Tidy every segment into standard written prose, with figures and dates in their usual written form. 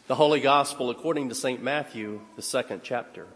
The Holy Gospel according to St. Matthew, the 2nd chapter.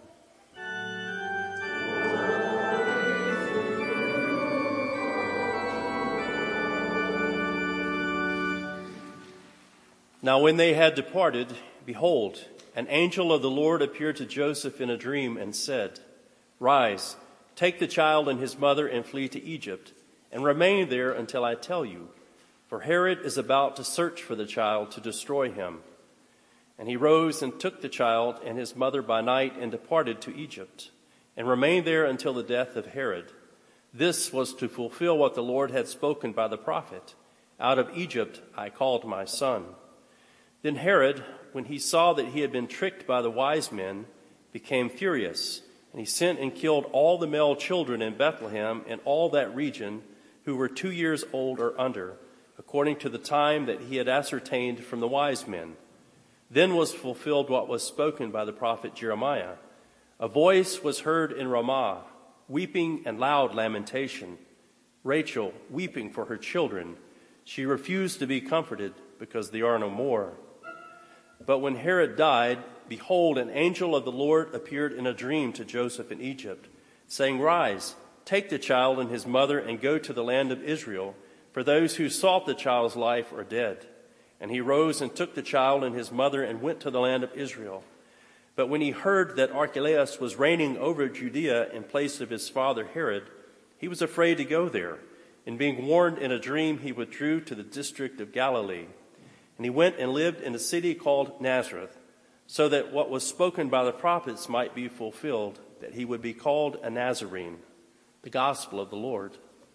Now when they had departed, behold, an angel of the Lord appeared to Joseph in a dream and said, "Rise, take the child and his mother and flee to Egypt, and remain there until I tell you, for Herod is about to search for the child to destroy him." And he rose and took the child and his mother by night and departed to Egypt, and remained there until the death of Herod. This was to fulfill what the Lord had spoken by the prophet, "Out of Egypt I called my son." Then Herod, when he saw that he had been tricked by the wise men, became furious, and he sent and killed all the male children in Bethlehem and all that region who were 2 years old or under, according to the time that he had ascertained from the wise men. Then was fulfilled what was spoken by the prophet Jeremiah. A voice was heard in Ramah, weeping and loud lamentation, Rachel weeping for her children. She refused to be comforted because they are no more. But when Herod died, behold, an angel of the Lord appeared in a dream to Joseph in Egypt, saying, "Rise, take the child and his mother and go to the land of Israel, for those who sought the child's life are dead." And he rose and took the child and his mother and went to the land of Israel. But when he heard that Archelaus was reigning over Judea in place of his father Herod, he was afraid to go there. And being warned in a dream, he withdrew to the district of Galilee. And he went and lived in a city called Nazareth, so that what was spoken by the prophets might be fulfilled, that he would be called a Nazarene. The Gospel of the Lord.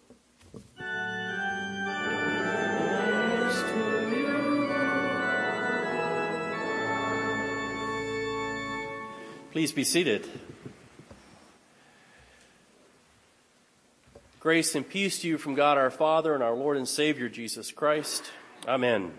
Please be seated. Grace and peace to you from God our Father and our Lord and Savior Jesus Christ. Amen.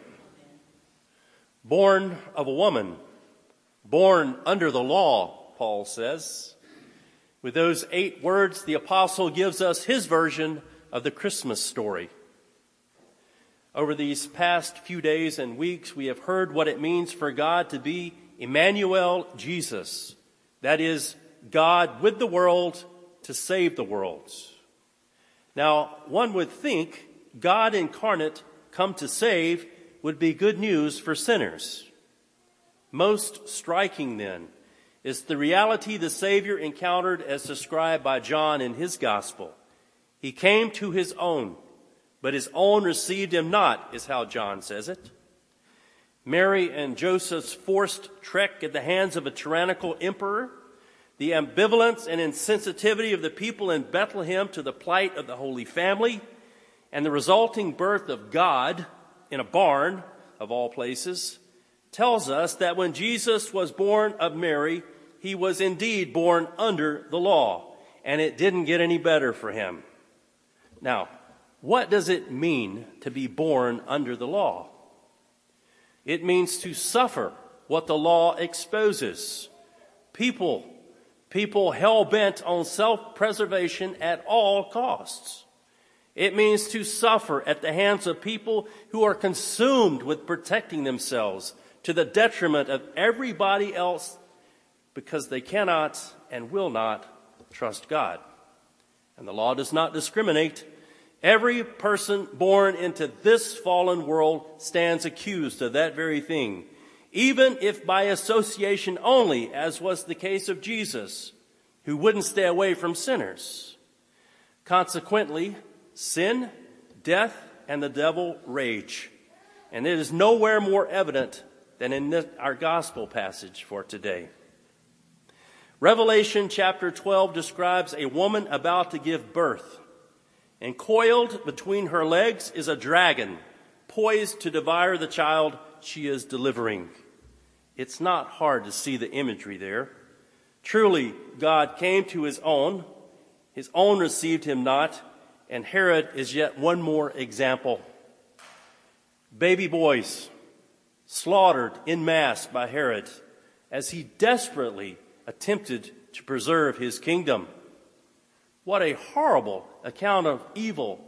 Born of a woman, born under the law, Paul says. With those 8 words, the apostle gives us his version of the Christmas story. Over these past few days and weeks, we have heard what it means for God to be Emmanuel Jesus. That is, God with the world to save the world. Now, one would think God incarnate come to save would be good news for sinners. Most striking, then, is the reality the Savior encountered as described by John in his gospel. He came to his own, but his own received him not, is how John says it. Mary and Joseph's forced trek at the hands of a tyrannical emperor, the ambivalence and insensitivity of the people in Bethlehem to the plight of the Holy Family, and the resulting birth of God in a barn, of all places, tells us that when Jesus was born of Mary, he was indeed born under the law, and it didn't get any better for him. Now, what does it mean to be born under the law? It means to suffer what the law exposes. People hell-bent on self-preservation at all costs. It means to suffer at the hands of people who are consumed with protecting themselves to the detriment of everybody else because they cannot and will not trust God. And the law does not discriminate. Every person born into this fallen world stands accused of that very thing, even if by association only, as was the case of Jesus, who wouldn't stay away from sinners. Consequently, sin, death, and the devil rage. And it is nowhere more evident than in our gospel passage for today. Revelation chapter 12 describes a woman about to give birth. And coiled between her legs is a dragon, poised to devour the child she is delivering. It's not hard to see the imagery there. Truly, God came to his own received him not, and Herod is yet one more example. Baby boys slaughtered en masse by Herod as he desperately attempted to preserve his kingdom. What a horrible account of evil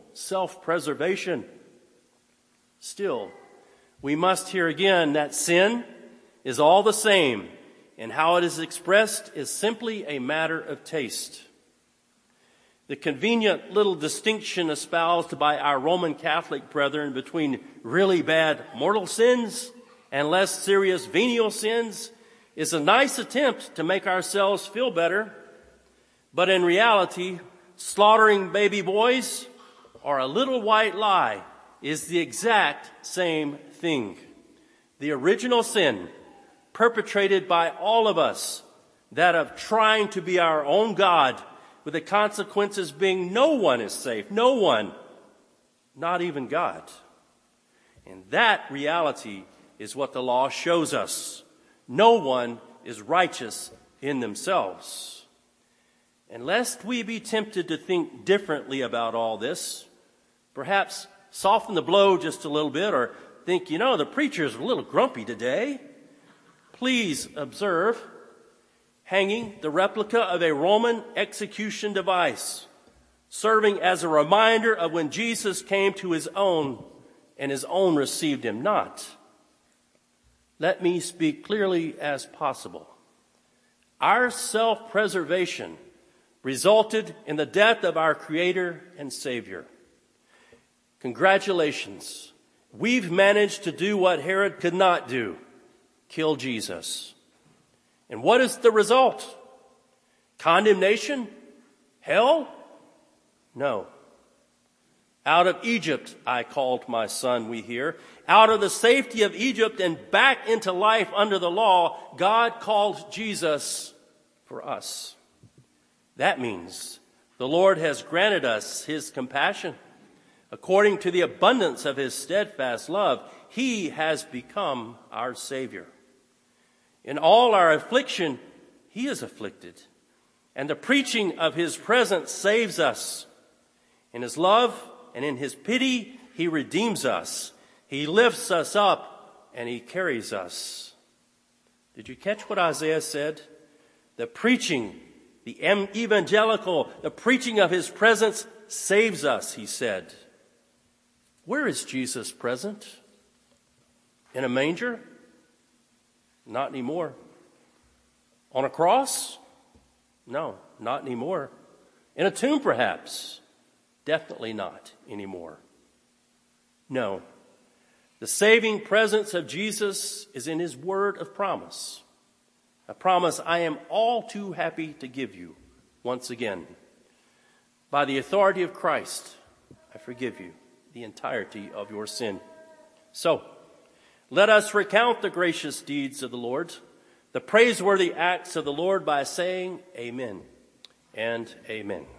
self-preservation. Still, we must hear again that sin is all the same, and how it is expressed is simply a matter of taste. The convenient little distinction espoused by our Roman Catholic brethren between really bad mortal sins and less serious venial sins is a nice attempt to make ourselves feel better, but in reality, slaughtering baby boys or a little white lie is the exact same thing. The original sin perpetrated by all of us, that of trying to be our own God, with the consequences being no one is safe, no one, not even God. And that reality is what the law shows us. No one is righteous in themselves. And lest we be tempted to think differently about all this, perhaps soften the blow just a little bit, or think, the preacher's a little grumpy today, please observe hanging the replica of a Roman execution device, serving as a reminder of when Jesus came to his own and his own received him not. Let me speak clearly as possible. Our self-preservation resulted in the death of our Creator and Savior. Congratulations. We've managed to do what Herod could not do, kill Jesus. And what is the result? Condemnation? Hell? No. Out of Egypt I called my son, we hear. Out of the safety of Egypt and back into life under the law, God called Jesus for us. That means the Lord has granted us his compassion. According to the abundance of his steadfast love, he has become our Savior. In all our affliction, he is afflicted, and the preaching of his presence saves us. In his love and in his pity, he redeems us. He lifts us up, and he carries us. Did you catch what Isaiah said? The preaching, the evangelical, the preaching of his presence saves us, he said. Where is Jesus present? In a manger? Not anymore. On a cross? No, not anymore. In a tomb, perhaps? Definitely not anymore. No. The saving presence of Jesus is in his word of promise. A promise I am all too happy to give you once again. By the authority of Christ, I forgive you the entirety of your sin. So, let us recount the gracious deeds of the Lord, the praiseworthy acts of the Lord, by saying amen and amen.